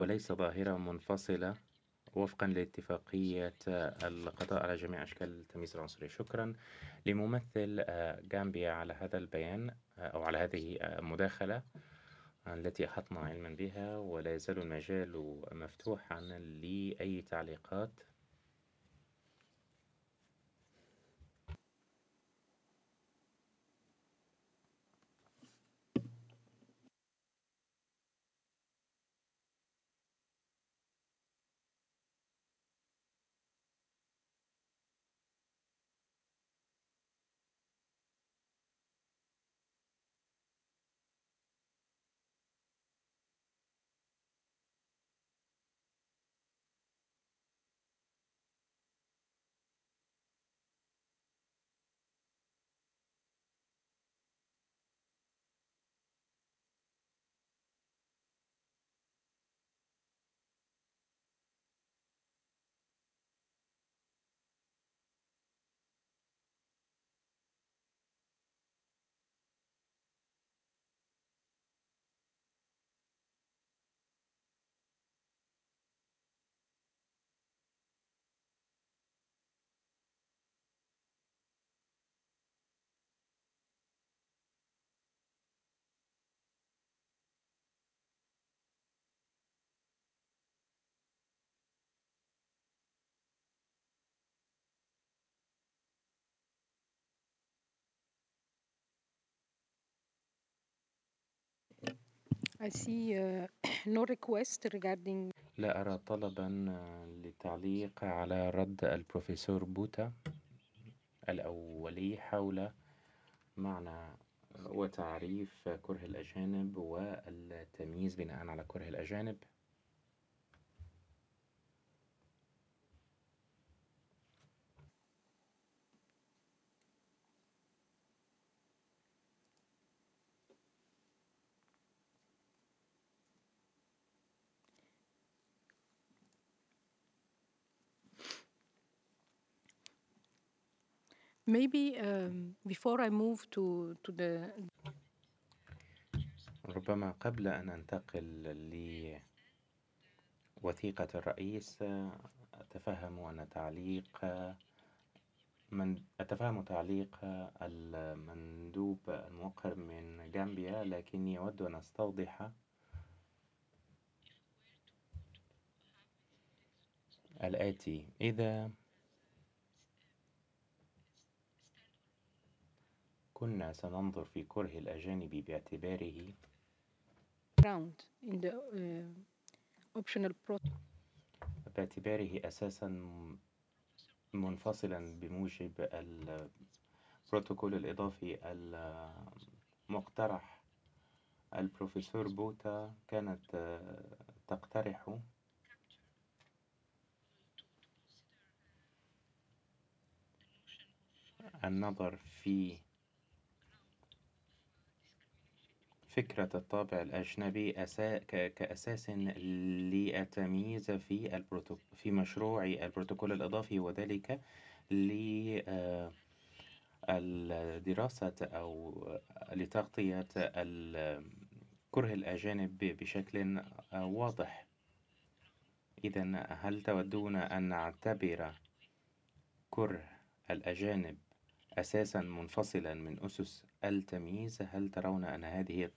وليس ظاهرة منفصلة وفقًا لاتفاقية القضاء على جميع أشكال التمييز العنصري. شكرًا لممثل غامبيا على هذا البيان أو على هذه المداخلة التي أحطنا علمًا بها، ولا يزال المجال مفتوحًا لأي تعليقات. I see no request regarding. لا أرى طلبًا للتعليق على رد البروفيسور بوتا الأولي حول معنى وتعريف كره الأجانب والتمييز بناءً على كره الأجانب. Maybe before I move to the. ربما قبل أن أنتقل لوثيقة الرئيس، أتفهم تعليق المندوب الموقر من غامبيا، لكني أود أن أستوضح الآتي: إذا كنا سننظر في كره الأجانب Ground in the optional باعتباره أساسًا منفصلًا بموجب البروتوكول الإضافي المقترح، البروفيسور بوتا كانت تقترح النظر في فكرة الطابع الأجنبي كأساس للتمييز في مشروع البروتوكول الإضافي، وذلك لدراسة أو لتغطية كره الأجانب بشكل واضح. إذن هل تودون أن نعتبر كره الأجانب أساسًا منفصلًا من أسس التمييز؟ هل ترون أن هذه